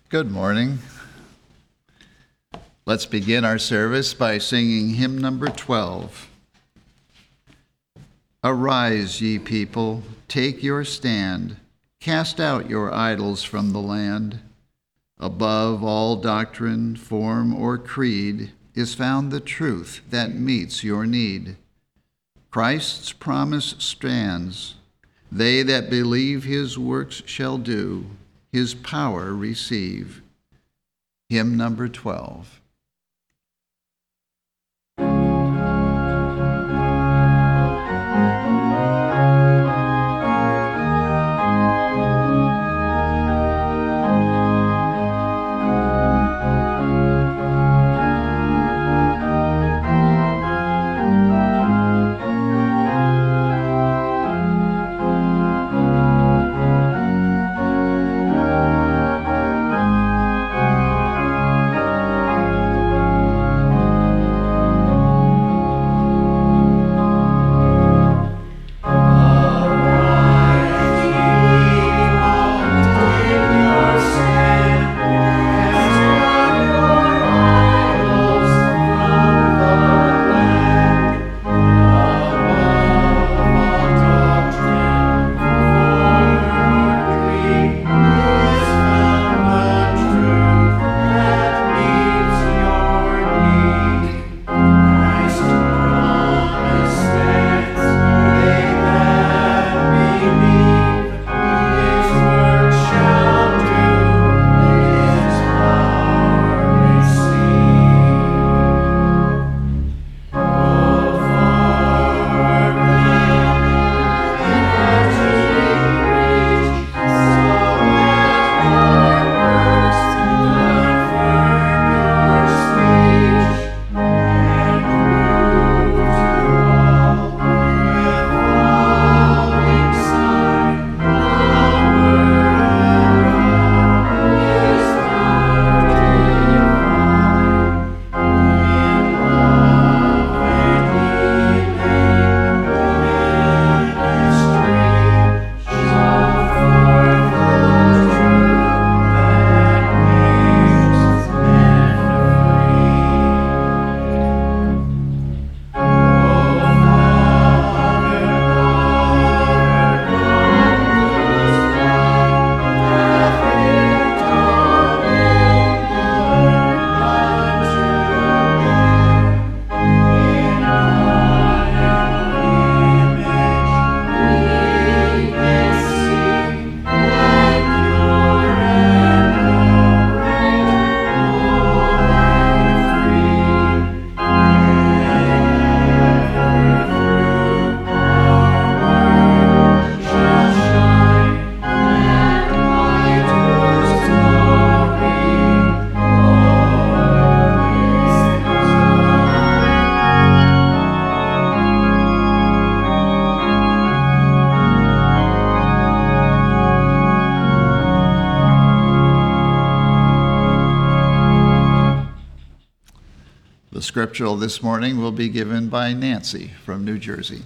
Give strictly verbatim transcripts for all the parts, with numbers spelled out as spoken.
Good morning. Let's begin our service by singing hymn number twelve. Arise, ye people, take your stand, cast out your idols from the land. Above all doctrine, form, or creed is found the truth that meets your need. Christ's promise stands. They that believe his works shall do, his power receive. Hymn number twelve. The scriptural this morning will be given by Nancy from New Jersey.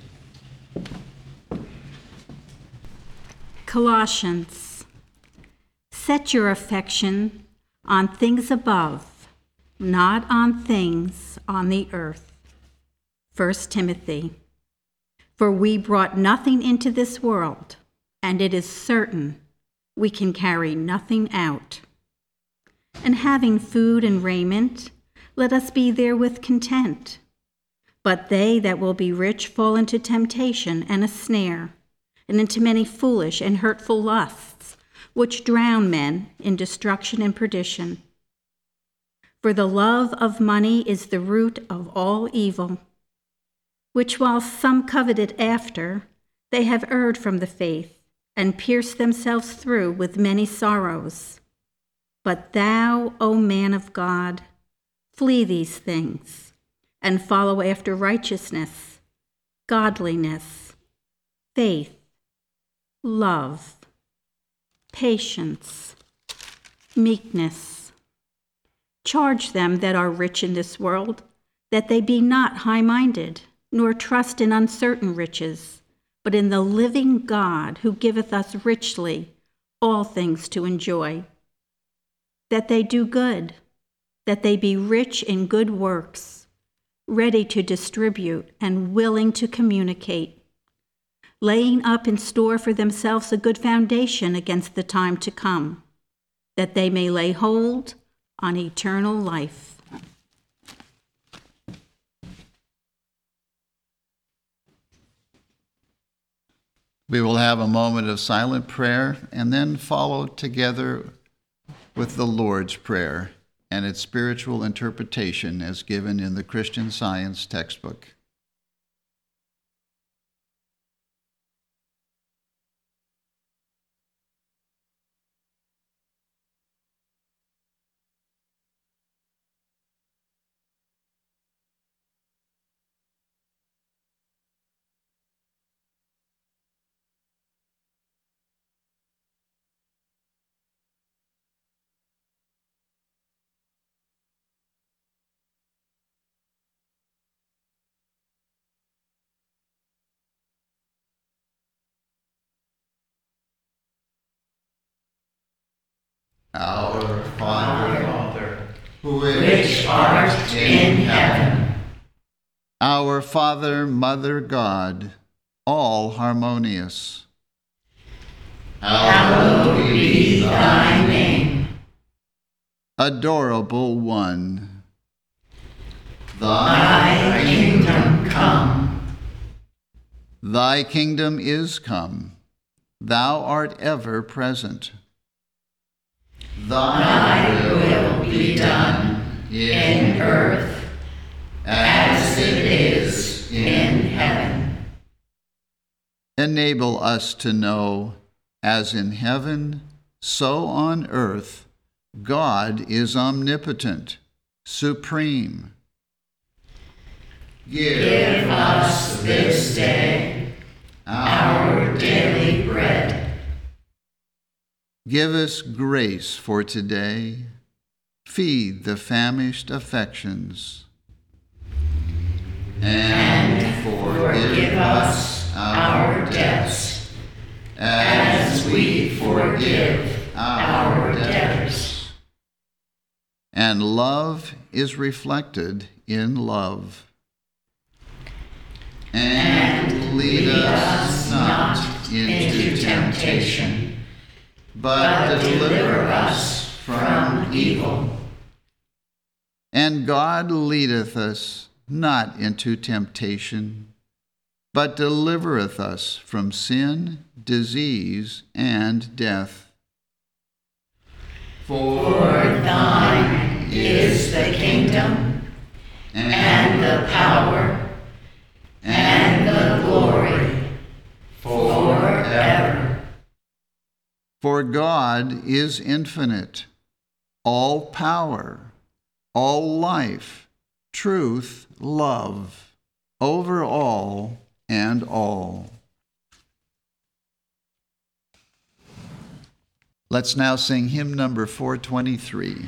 Colossians. Set your affection on things above, not on things on the earth. First Timothy. For we brought nothing into this world, and it is certain we can carry nothing out. And having food and raiment, let us be therewith content. But they that will be rich fall into temptation and a snare, and into many foolish and hurtful lusts, which drown men in destruction and perdition. For the love of money is the root of all evil, which while some coveted after, they have erred from the faith, and pierced themselves through with many sorrows. But thou, O man of God, flee these things, and follow after righteousness, godliness, faith, love, patience, meekness. Charge them that are rich in this world, that they be not high-minded, nor trust in uncertain riches, but in the living God who giveth us richly all things to enjoy. that they do good, that they be rich in good works, ready to distribute and willing to communicate, laying up in store for themselves a good foundation against the time to come, that they may lay hold on eternal life. We will have a moment of silent prayer and then follow together with the Lord's Prayer and its spiritual interpretation as given in the Christian Science textbook. Our Father, who which art in heaven. Our Father, Mother God, all harmonious. Hallowed be thy name. Adorable One. Thy kingdom come. Thy kingdom is come. Thou art ever present. Thy will be done in earth as it is in heaven. Enable us to know, as in heaven, so on earth, God is omnipotent, supreme. Give us this day our daily bread. Give us grace for today. Feed the famished affections. And forgive us our debts, as we forgive our debtors. And love is reflected in love. And lead us not into temptation, but deliver us from evil. And God leadeth us not into temptation, but delivereth us from sin, disease, and death. For thine is the kingdom, and the power, and the glory, forever. For God is infinite, all power, all life, truth, love, over all and all. Let's now sing hymn number four twenty-three.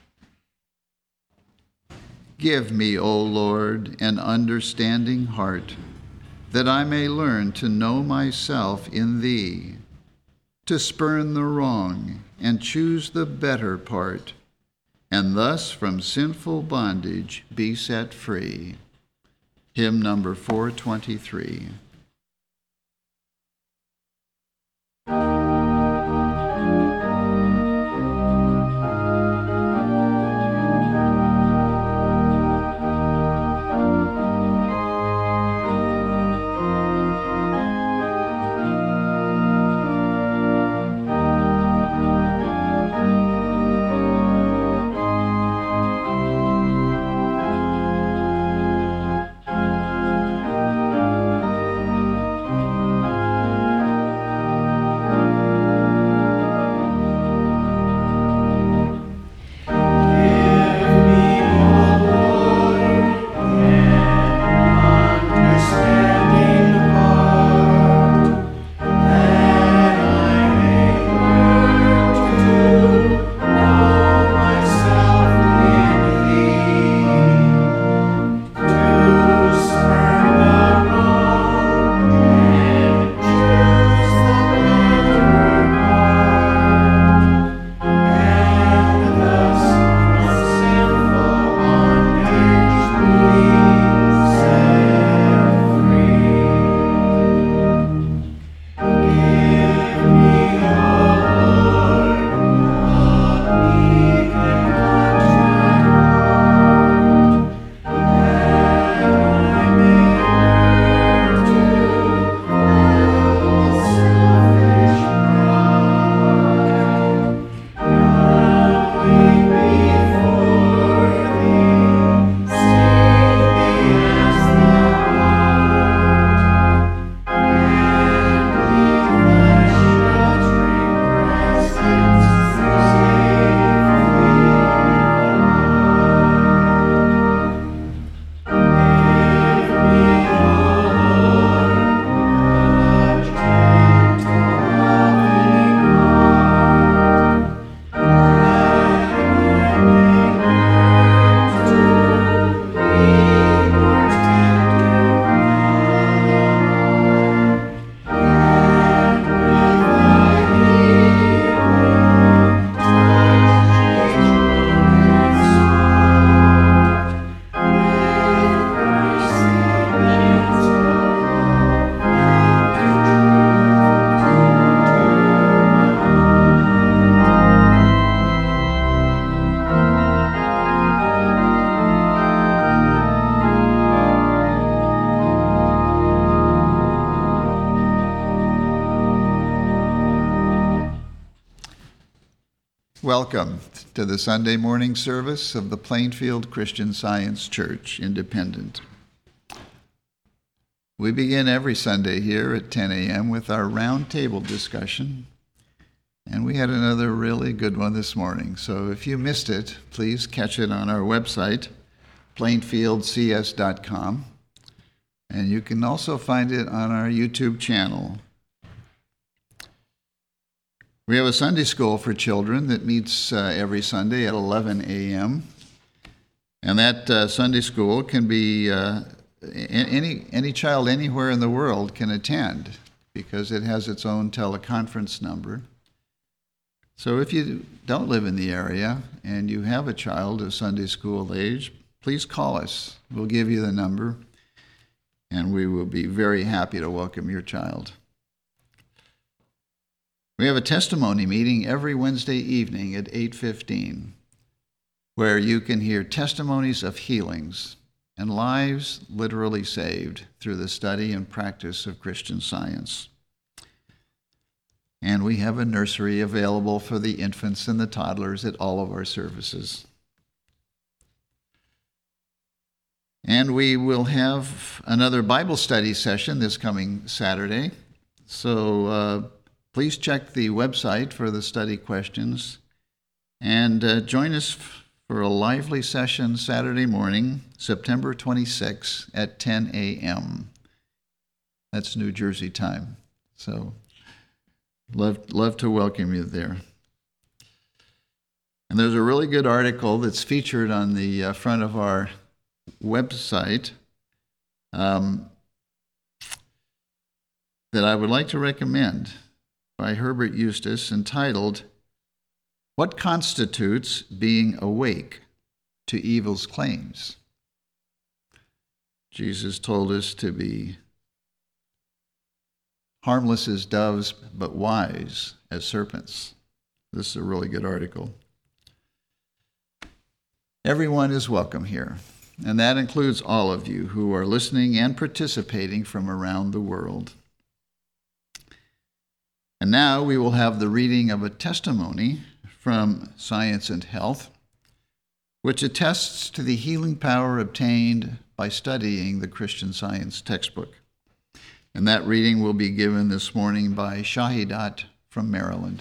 Give me, O Lord, an understanding heart, that I may learn to know myself in Thee, to spurn the wrong and choose the better part, and thus from sinful bondage be set free. Hymn number four twenty-three. Welcome to the Sunday morning service of the Plainfield Christian Science Church, Independent. We begin every Sunday here at ten a.m. with our round table discussion, and we had another really good one this morning. So if you missed it, please catch it on our website, plainfield c s dot com, and you can also find it on our YouTube channel. We have a Sunday school for children that meets uh, every Sunday at eleven a.m., and that uh, Sunday school can be uh, any any child anywhere in the world can attend because it has its own teleconference number. So if you don't live in the area and you have a child of Sunday school age, please call us. We'll give you the number, and we will be very happy to welcome your child. We have a testimony meeting every Wednesday evening at eight fifteen, where you can hear testimonies of healings and lives literally saved through the study and practice of Christian Science. And we have a nursery available for the infants and the toddlers at all of our services. And we will have another Bible study session this coming Saturday. So uh, please check the website for the study questions and uh, join us for a lively session Saturday morning, September twenty-sixth at ten a.m. That's New Jersey time. So love, love to welcome you there. And there's a really good article that's featured on the uh, front of our website um, that I would like to recommend, by Herbert Eustace, entitled, "What Constitutes Being Awake to Evil's Claims?" Jesus told us to be harmless as doves, but wise as serpents. This is a really good article. Everyone is welcome here, and that includes all of you who are listening and participating from around the world. And now we will have the reading of a testimony from Science and Health, which attests to the healing power obtained by studying the Christian Science textbook. And that reading will be given this morning by Shahidat from Maryland.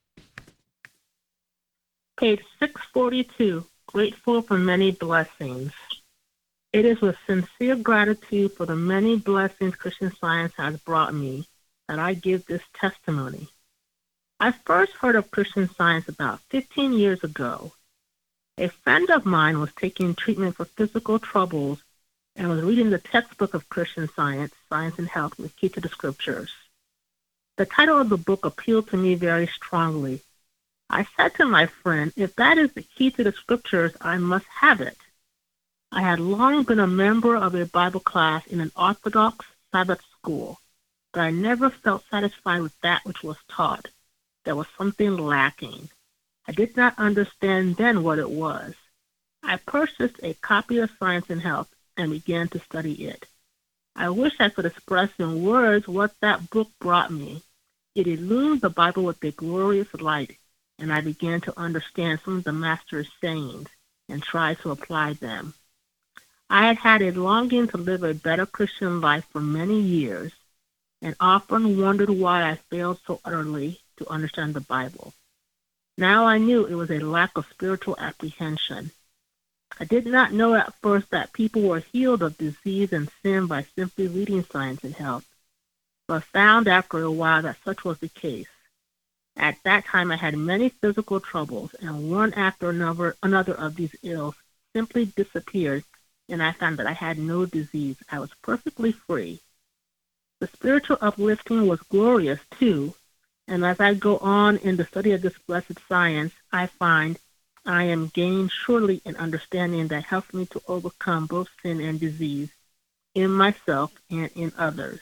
Page six forty-two, Grateful for Many Blessings. It is with sincere gratitude for the many blessings Christian Science has brought me that I give this testimony. I first heard of Christian Science about fifteen years ago. A friend of mine was taking treatment for physical troubles and was reading the textbook of Christian Science, Science and Health, with Key to the Scriptures. The title of the book appealed to me very strongly. I said to my friend, if that is the key to the Scriptures, I must have it. I had long been a member of a Bible class in an Orthodox Sabbath school, but I never felt satisfied with that which was taught. There was something lacking. I did not understand then what it was. I purchased a copy of Science and Health and began to study it. I wish I could express in words what that book brought me. It illumined the Bible with a glorious light, and I began to understand some of the Master's sayings and try to apply them. I had had a longing to live a better Christian life for many years, and often wondered why I failed so utterly to understand the Bible. Now I knew it was a lack of spiritual apprehension. I did not know at first that people were healed of disease and sin by simply reading Science and Health, but found after a while that such was the case. At that time I had many physical troubles, and one after another, another of these ills simply disappeared, and I found that I had no disease. I was perfectly free. The spiritual uplifting was glorious, too, and as I go on in the study of this blessed science, I find I am gained surely in understanding that helps me to overcome both sin and disease in myself and in others.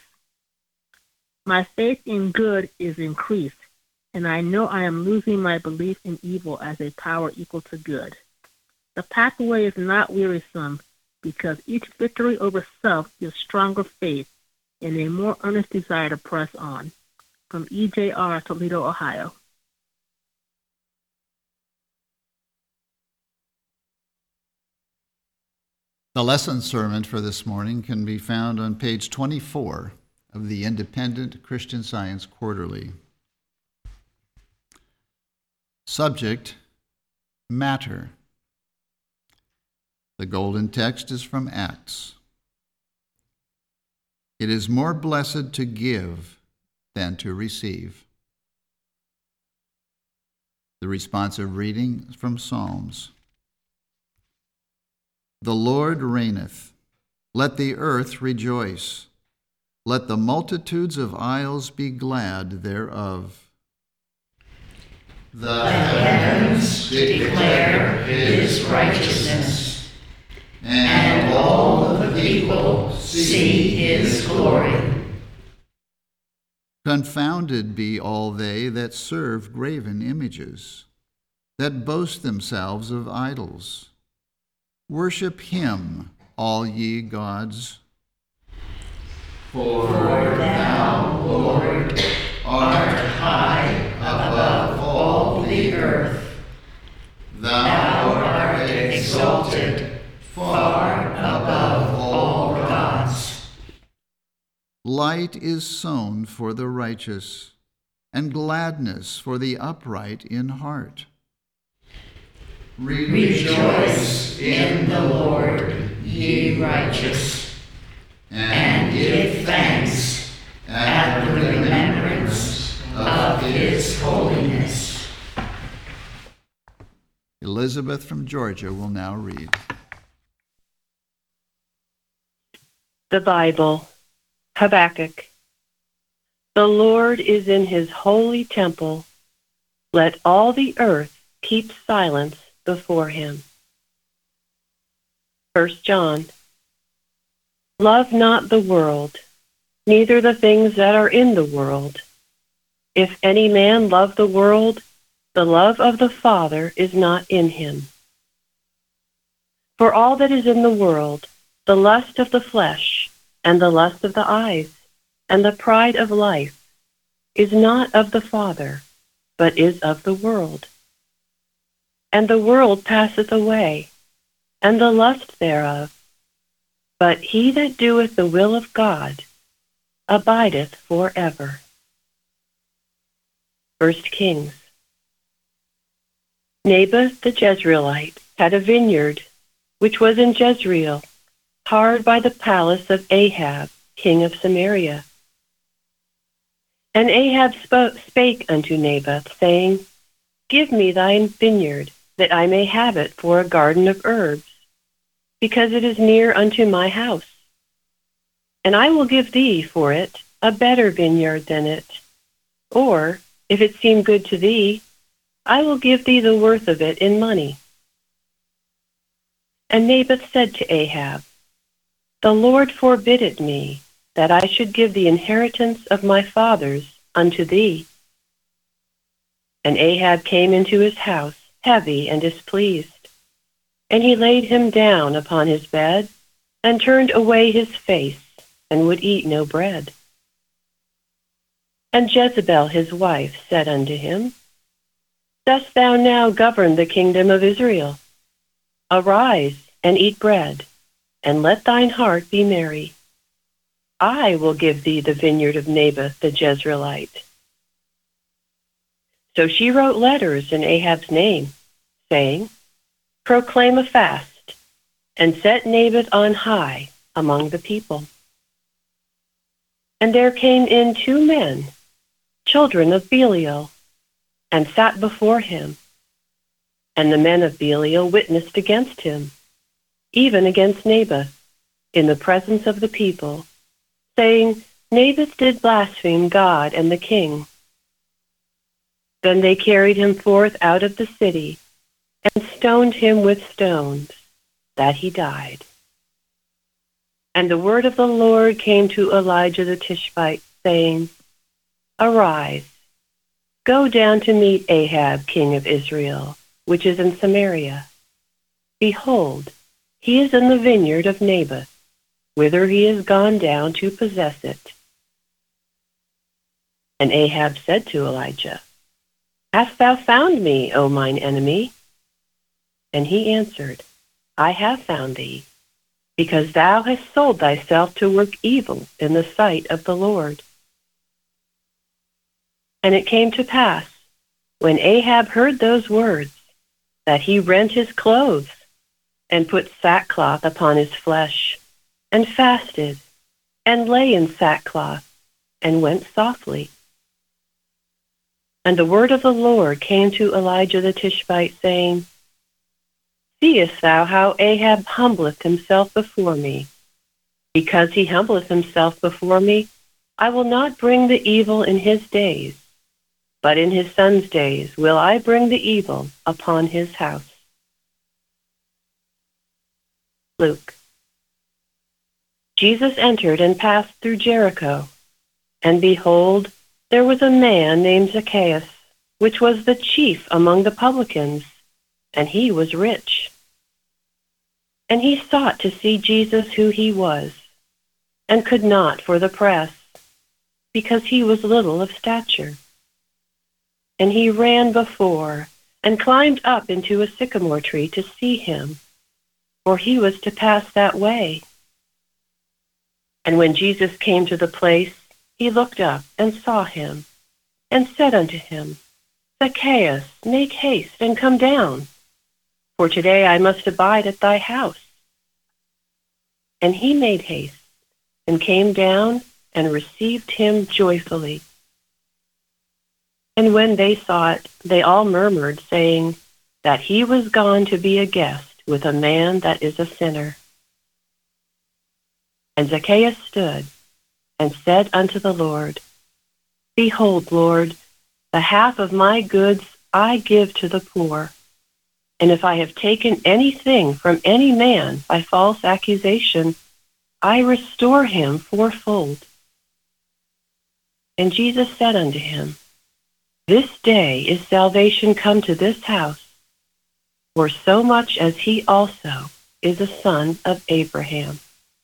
My faith in good is increased, and I know I am losing my belief in evil as a power equal to good. The pathway is not wearisome because each victory over self gives stronger faith and a more earnest desire to press on. From E J R, Toledo, Ohio. The lesson sermon for this morning can be found on page twenty-four of the Independent Christian Science Quarterly. Subject, matter. The golden text is from Acts. It is more blessed to give than to receive. The responsive reading is from Psalms. The Lord reigneth. Let the earth rejoice. Let the multitudes of isles be glad thereof. The heavens declare his righteousness, and all the people see his glory. Confounded be all they that serve graven images, that boast themselves of idols. Worship him, all ye gods. For thou, Lord, art high above all the earth. Thou art exalted far above all gods. Light is sown for the righteous, and gladness for the upright in heart. Rejoice in the Lord, ye righteous, and give thanks at the remembrance of his holiness. Elizabeth from Georgia will now read. The Bible, Habakkuk. The Lord is in his holy temple. Let all the earth keep silence before him. First John. Love not the world, neither the things that are in the world. If any man love the world, the love of the Father is not in him. For all that is in the world, the lust of the flesh, and the lust of the eyes, and the pride of life, is not of the Father, but is of the world. And the world passeth away, and the lust thereof. But he that doeth the will of God abideth forever. First Kings. Naboth the Jezreelite had a vineyard, which was in Jezreel, hard by the palace of Ahab, king of Samaria. And Ahab sp- spake unto Naboth, saying, Give me thine vineyard, that I may have it for a garden of herbs, because it is near unto my house. And I will give thee for it a better vineyard than it. Or, if it seem good to thee, I will give thee the worth of it in money. And Naboth said to Ahab, The Lord forbid it me, that I should give the inheritance of my fathers unto thee. And Ahab came into his house, heavy and displeased. And he laid him down upon his bed, and turned away his face, and would eat no bread. And Jezebel his wife said unto him, Dost thou now govern the kingdom of Israel? Arise, and eat bread, and let thine heart be merry. I will give thee the vineyard of Naboth the Jezreelite. So she wrote letters in Ahab's name, saying, Proclaim a fast, and set Naboth on high among the people. And there came in two men, children of Belial, and sat before him. And the men of Belial witnessed against him, even against Naboth, in the presence of the people, saying, Naboth did blaspheme God and the king. Then they carried him forth out of the city, and stoned him with stones, that he died. And the word of the Lord came to Elijah the Tishbite, saying, Arise, go down to meet Ahab king of Israel, which is in Samaria. Behold, he is in the vineyard of Naboth, whither he is gone down to possess it. And Ahab said to Elijah, Hast thou found me, O mine enemy? And he answered, I have found thee. because thou hast sold thyself to work evil in the sight of the Lord. And it came to pass, when Ahab heard those words, that he rent his clothes, and put sackcloth upon his flesh, and fasted, and lay in sackcloth, and went softly. And the word of the Lord came to Elijah the Tishbite, saying, Seest thou how Ahab humbleth himself before me? Because he humbleth himself before me, I will not bring the evil in his days, but in his son's days will I bring the evil upon his house. Luke. Jesus entered and passed through Jericho, and behold, there was a man named Zacchaeus, which was the chief among the publicans, and he was rich. And he sought to see Jesus who he was, and could not for the press, because he was little of stature. And he ran before, and climbed up into a sycamore tree to see him, for he was to pass that way. And when Jesus came to the place, he looked up and saw him, and said unto him, Zacchaeus, make haste and come down, for today I must abide at thy house. And he made haste, and came down, and received him joyfully. And when they saw it, they all murmured, saying, that he was gone to be a guest with a man that is a sinner. And Zacchaeus stood, and said unto the Lord, Behold, Lord, the half of my goods I give to the poor. And if I have taken anything from any man by false accusation, I restore him fourfold. And Jesus said unto him, This day is salvation come to this house, for so much as he also is a son of Abraham.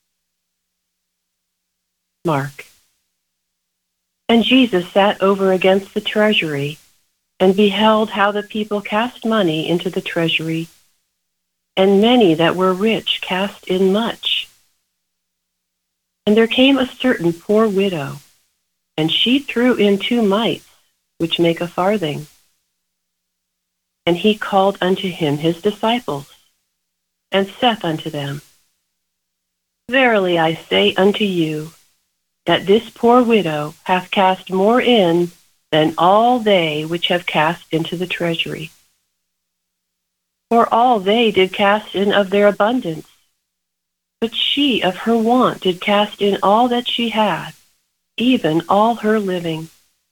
Mark. And Jesus sat over against the treasury, and beheld how the people cast money into the treasury, and many that were rich cast in much. And there came a certain poor widow, and she threw in two mites, which make a farthing. And he called unto him his disciples, and saith unto them, Verily I say unto you, that this poor widow hath cast more in than all they which have cast into the treasury. For all they did cast in of their abundance, but she of her want did cast in all that she had, even all her living.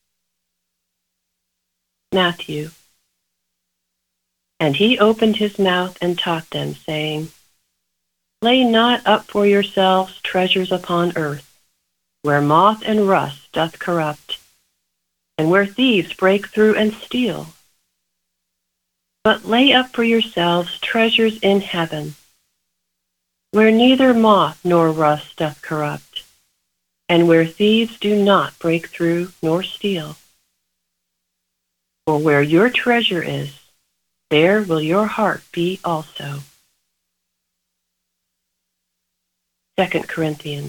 Matthew. And he opened his mouth and taught them, saying, Lay not up for yourselves treasures upon earth, where moth and rust doth corrupt, and where thieves break through and steal. But lay up for yourselves treasures in heaven, where neither moth nor rust doth corrupt, and where thieves do not break through nor steal. For where your treasure is, there will your heart be also. Second Corinthians.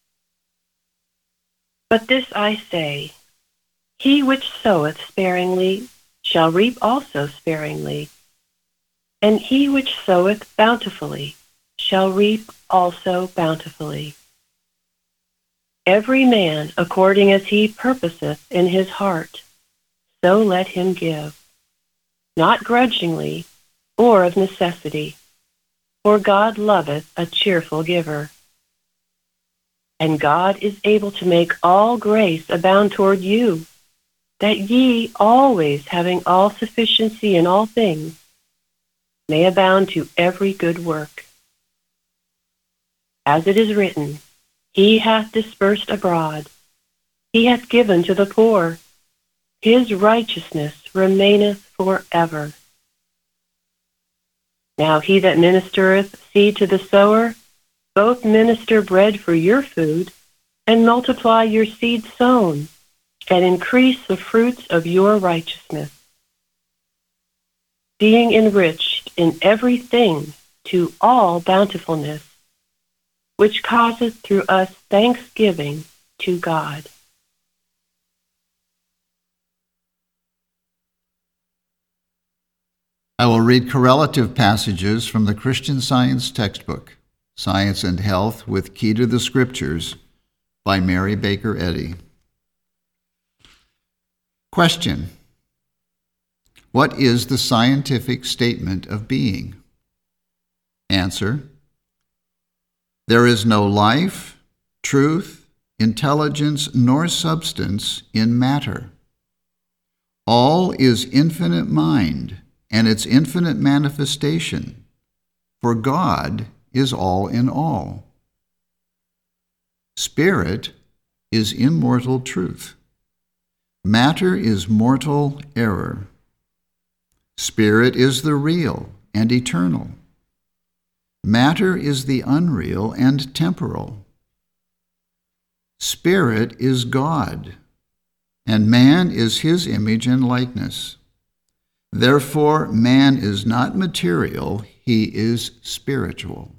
But this I say, he which soweth sparingly shall reap also sparingly, and he which soweth bountifully shall reap also bountifully. Every man according as he purposeth in his heart, so let him give, not grudgingly or of necessity, for God loveth a cheerful giver. And God is able to make all grace abound toward you, that ye always having all sufficiency in all things, may abound to every good work. As it is written, He hath dispersed abroad, He hath given to the poor, His righteousness remaineth forever. Now he that ministereth seed to the sower, both minister bread for your food, and multiply your seed sown, and increase the fruits of your righteousness, being enriched in everything to all bountifulness, which causes through us thanksgiving to God. I will read correlative passages from the Christian Science textbook, Science and Health with Key to the Scriptures, by Mary Baker Eddy. Question: what is the scientific statement of being? Answer: there is no life, truth, intelligence, nor substance in matter. All is infinite mind and its infinite manifestation, for God is all in all. Spirit is immortal truth. Matter is mortal error. Spirit is the real and eternal. Matter is the unreal and temporal. Spirit is God, and man is his image and likeness. Therefore, man is not material, he is spiritual.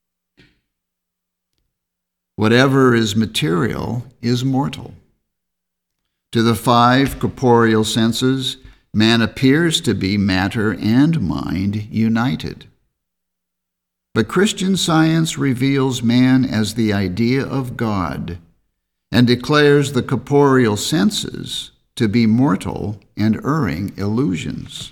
Whatever is material is mortal. To the five corporeal senses, man appears to be matter and mind united. But Christian Science reveals man as the idea of God and declares the corporeal senses to be mortal and erring illusions.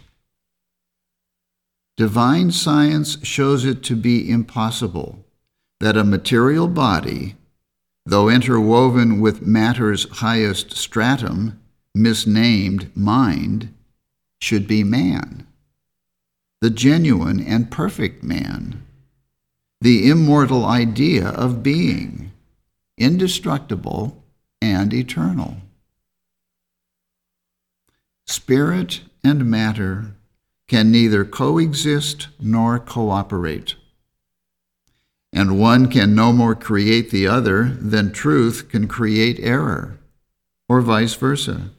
Divine science shows it to be impossible that a material body, though interwoven with matter's highest stratum, misnamed mind, should be man, the genuine and perfect man, the immortal idea of being, indestructible and eternal. Spirit and matter can neither coexist nor cooperate, and one can no more create the other than truth can create error, or vice versa.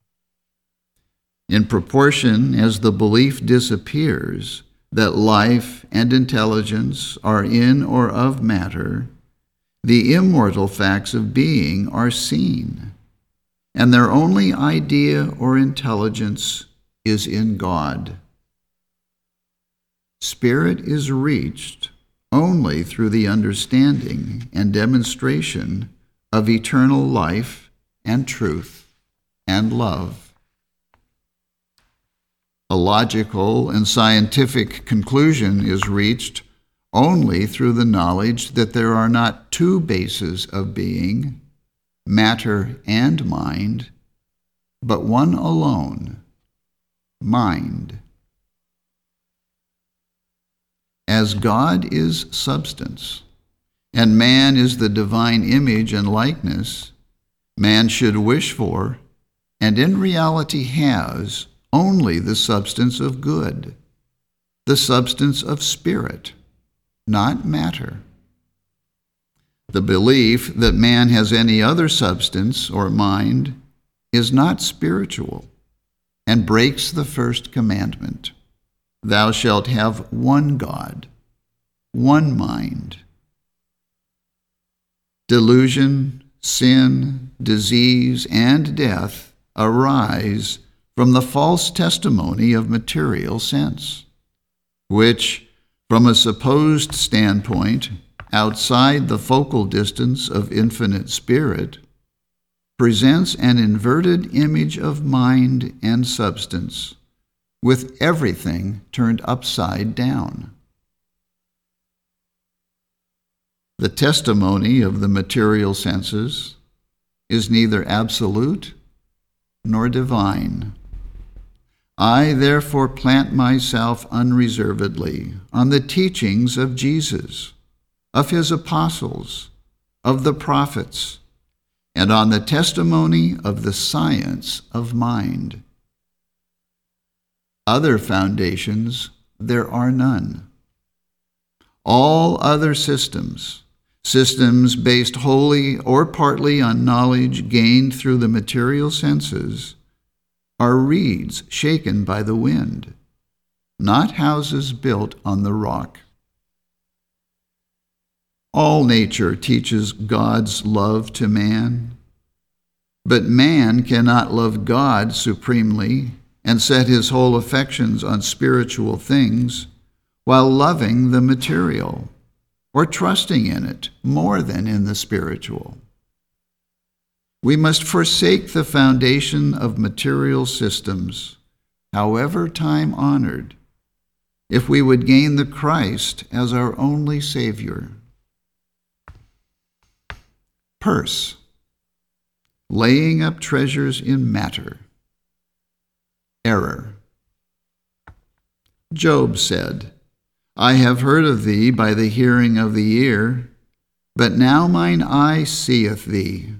In proportion as the belief disappears that life and intelligence are in or of matter, the immortal facts of being are seen, and their only idea or intelligence is in God. Spirit is reached only through the understanding and demonstration of eternal life and truth and love. A logical and scientific conclusion is reached only through the knowledge that there are not two bases of being, matter and mind, but one alone, mind. As God is substance, and man is the divine image and likeness, man should wish for, and in reality has, only the substance of good, the substance of spirit, not matter. The belief that man has any other substance or mind is not spiritual and breaks the first commandment. Thou shalt have one God, one mind. Delusion, sin, disease, and death arise from the false testimony of material sense, which, from a supposed standpoint outside the focal distance of infinite spirit, presents an inverted image of mind and substance, with everything turned upside down. The testimony of the material senses is neither absolute nor divine. I therefore plant myself unreservedly on the teachings of Jesus, of his apostles, of the prophets, and on the testimony of the science of mind. Other foundations there are none. All other systems, systems based wholly or partly on knowledge gained through the material senses, are reeds shaken by the wind, not houses built on the rock. All nature teaches God's love to man, but man cannot love God supremely and set his whole affections on spiritual things while loving the material or trusting in it more than in the spiritual. We must forsake the foundation of material systems, however time-honored, if we would gain the Christ as our only Savior. Purse, laying up treasures in matter. Error. Job said, I have heard of thee by the hearing of the ear, but now mine eye seeth thee.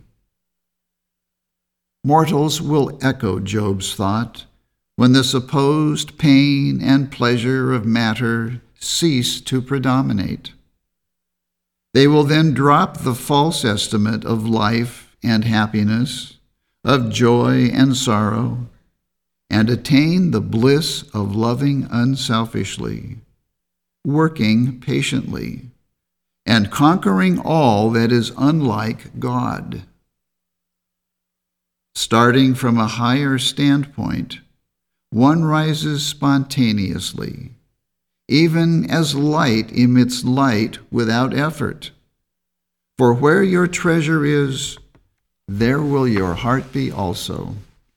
Mortals will echo Job's thought when the supposed pain and pleasure of matter cease to predominate. They will then drop the false estimate of life and happiness, of joy and sorrow, and attain the bliss of loving unselfishly, working patiently, and conquering all that is unlike God. Starting from a higher standpoint, one rises spontaneously, even as light emits light without effort. For where your treasure is, there will your heart be also.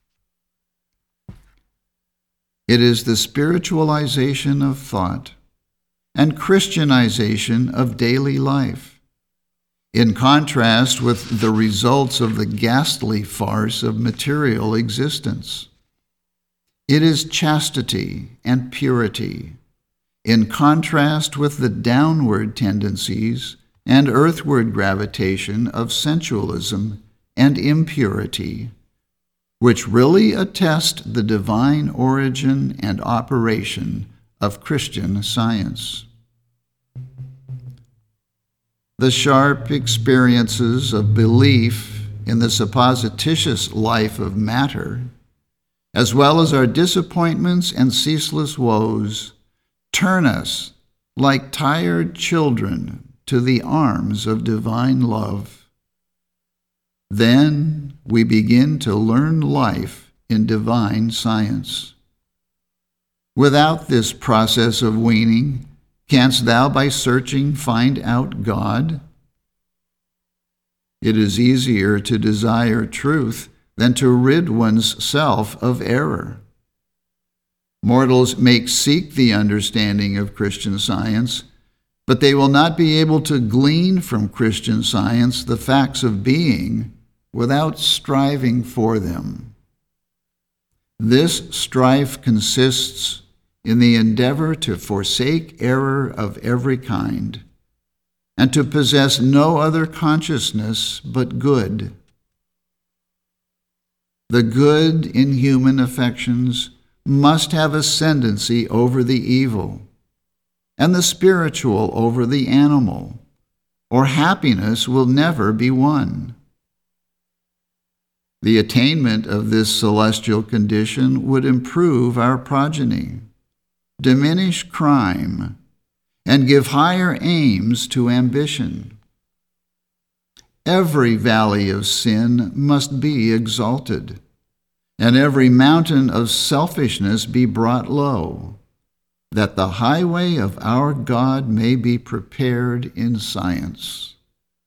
It is the spiritualization of thought and Christianization of daily life, in contrast with the results of the ghastly farce of material existence. It is chastity and purity, in contrast with the downward tendencies and earthward gravitation of sensualism and impurity, which really attest the divine origin and operation of Christian Science. The sharp experiences of belief in the supposititious life of matter, as well as our disappointments and ceaseless woes, turn us, like tired children, to the arms of divine love. Then we begin to learn life in divine science. Without this process of weaning, canst thou by searching find out God? It is easier to desire truth than to rid one's self of error. Mortals may seek the understanding of Christian Science, but they will not be able to glean from Christian Science the facts of being without striving for them. This strife consists in the endeavor to forsake error of every kind, and to possess no other consciousness but good. The good in human affections must have ascendancy over the evil, and the spiritual over the animal, or happiness will never be won. The attainment of this celestial condition would improve our progeny, diminish crime, and give higher aims to ambition. Every valley of sin must be exalted, and every mountain of selfishness be brought low, that the highway of our God may be prepared in science.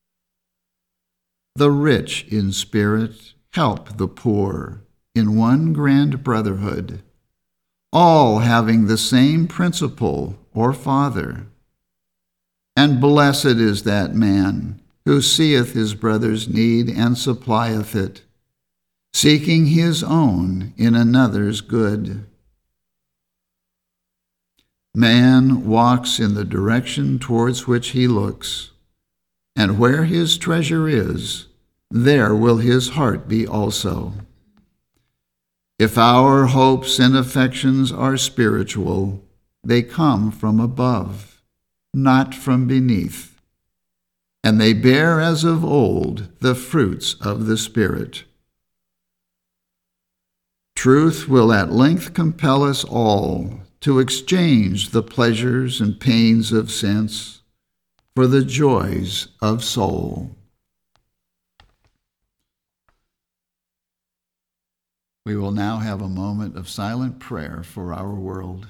The rich in spirit help the poor in one grand brotherhood, all having the same principle or Father. And blessed is that man who seeth his brother's need and supplieth it, seeking his own in another's good. Man walks in the direction towards which he looks, and where his treasure is, there will his heart be also. If our hopes and affections are spiritual, they come from above, not from beneath, and they bear as of old the fruits of the Spirit. Truth will at length compel us all to exchange the pleasures and pains of sense for the joys of soul. We will now have a moment of silent prayer for our world.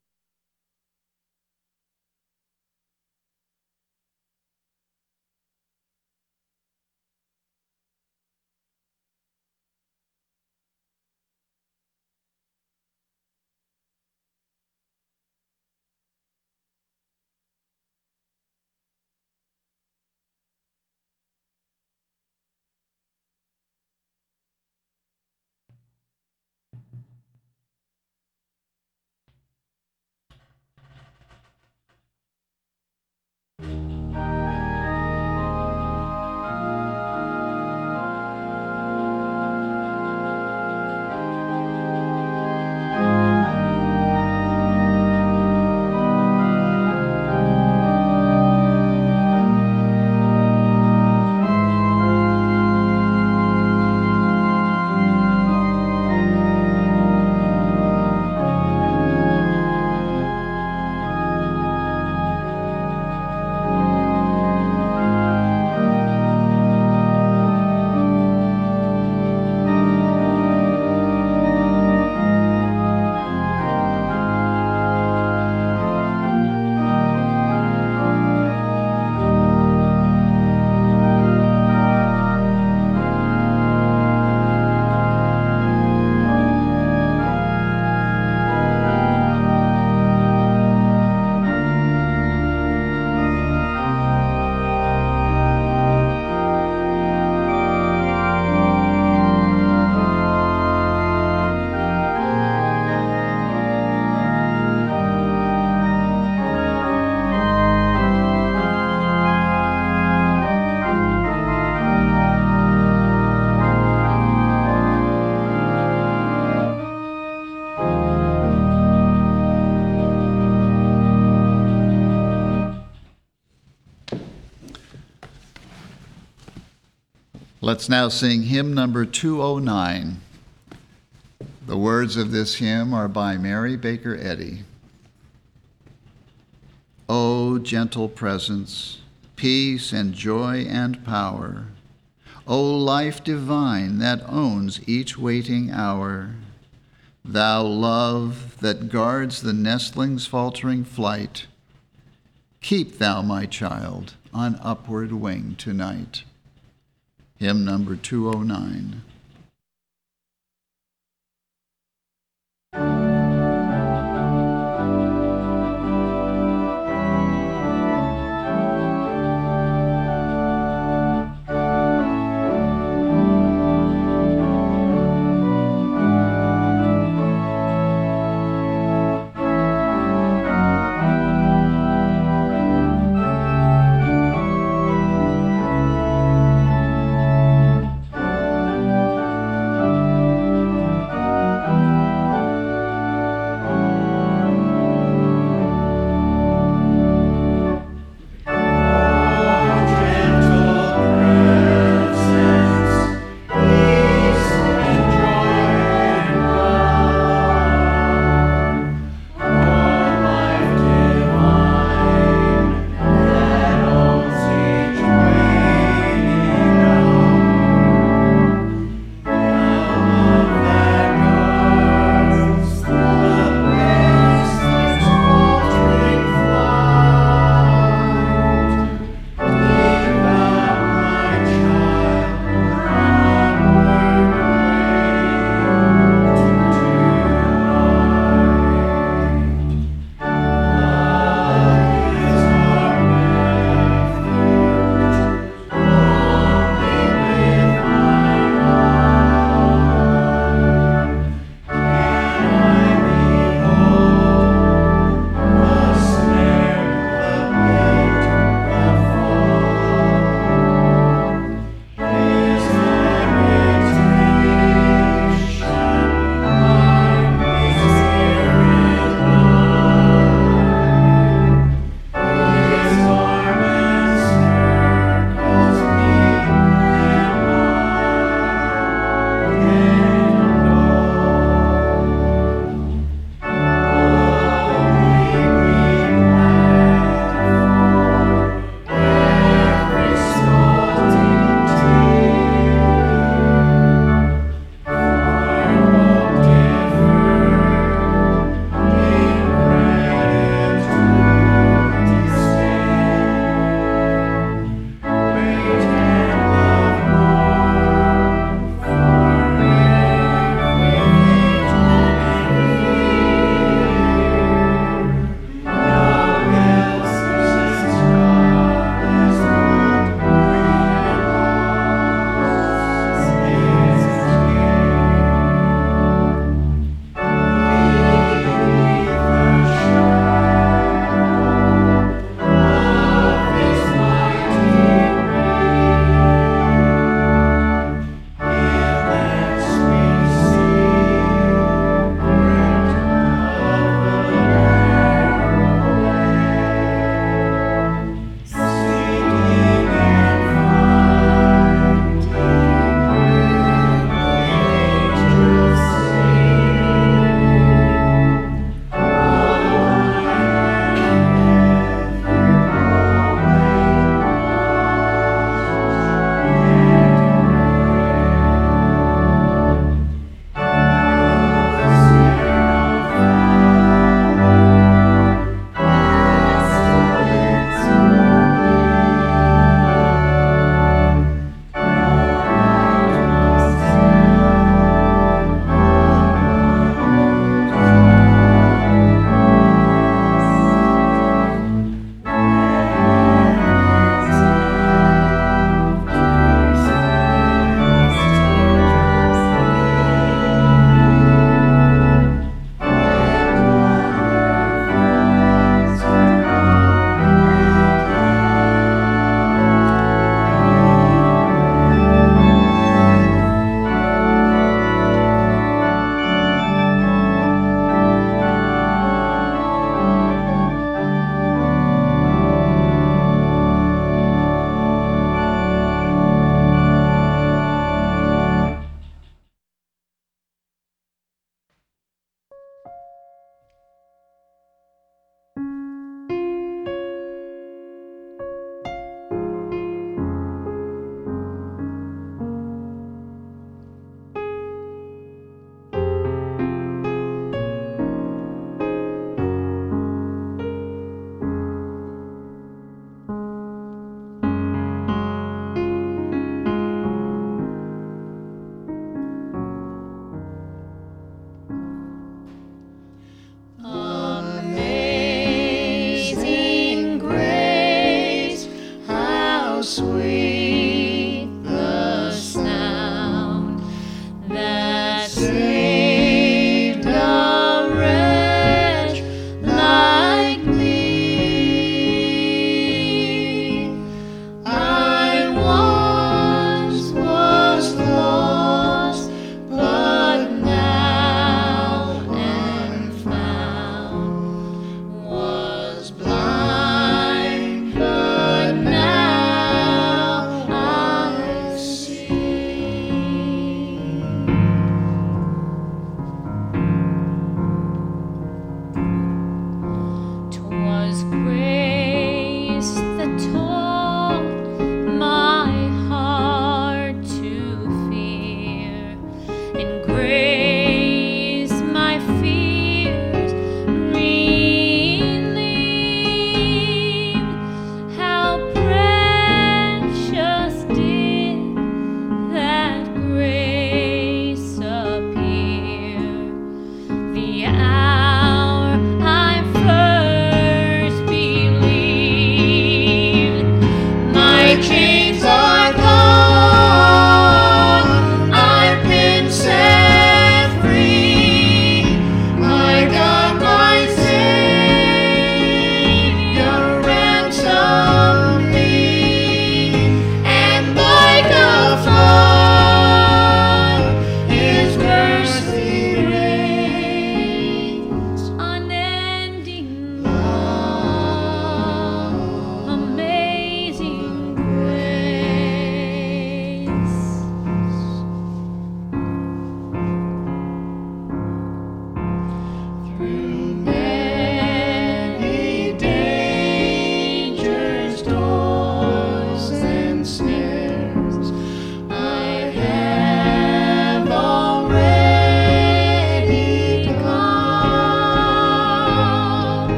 Let's now sing hymn number two oh nine. The words of this hymn are by Mary Baker Eddy. O gentle presence, peace and joy and power, O life divine that owns each waiting hour, thou love that guards the nestling's faltering flight, keep thou my child on upward wing tonight. Hymn number two oh nine. Thank you.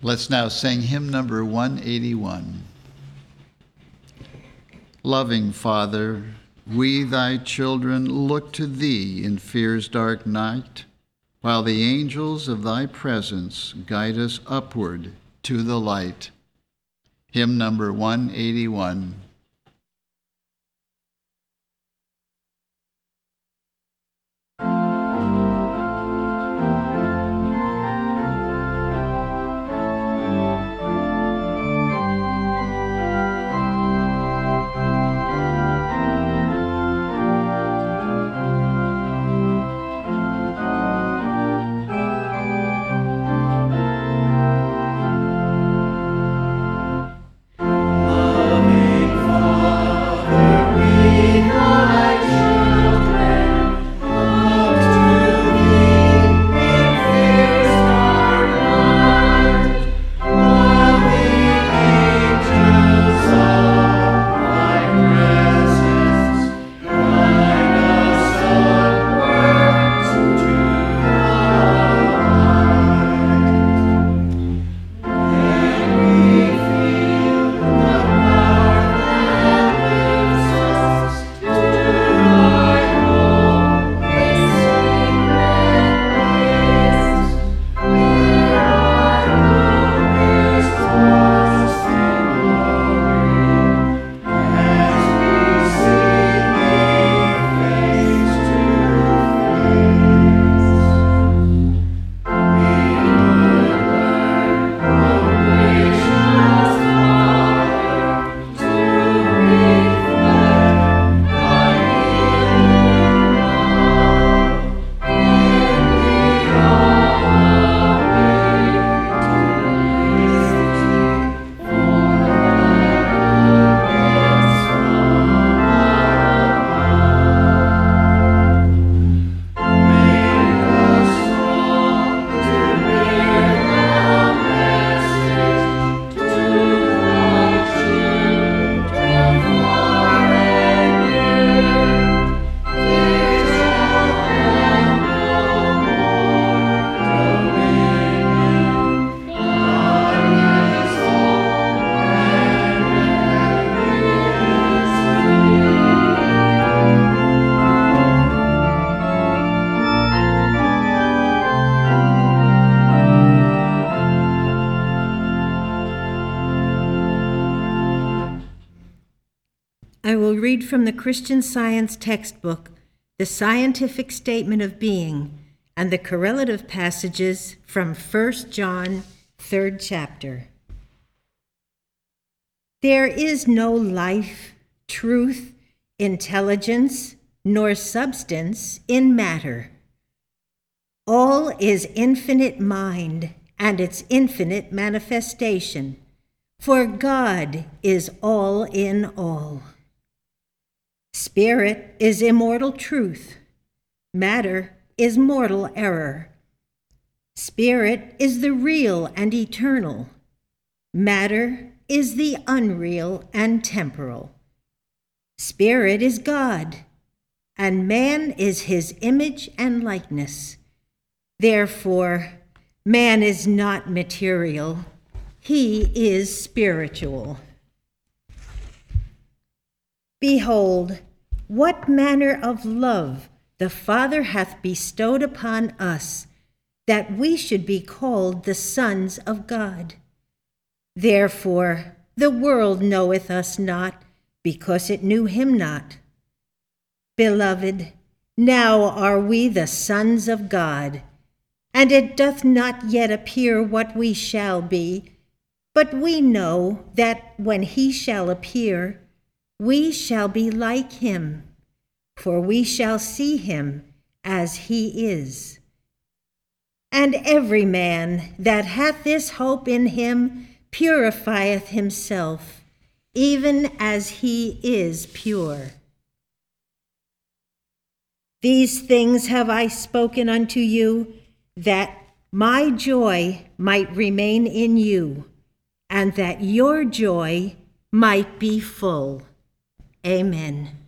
Let's now sing hymn number one eighty-one. Loving Father, we thy children look to thee in fear's dark night, while the angels of thy presence guide us upward to the light. Hymn number one eighty-one. I will read from the Christian Science textbook, The Scientific Statement of Being, and the correlative passages from First John, third chapter. There is no life, truth, intelligence, nor substance in matter. All is infinite mind and its infinite manifestation, for God is all in all. Spirit is immortal truth. Matter is mortal error. Spirit is the real and eternal. Matter is the unreal and temporal. Spirit is God, and man is his image and likeness. Therefore, man is not material. He is spiritual. Behold, what manner of love the Father hath bestowed upon us, that we should be called the sons of God. Therefore the world knoweth us not, because it knew him not. Beloved, now are we the sons of God, and it doth not yet appear what we shall be, but we know that when he shall appear, we shall be like him, for we shall see him as he is. And every man that hath this hope in him purifieth himself, even as he is pure. These things have I spoken unto you, that my joy might remain in you, and that your joy might be full. Amen.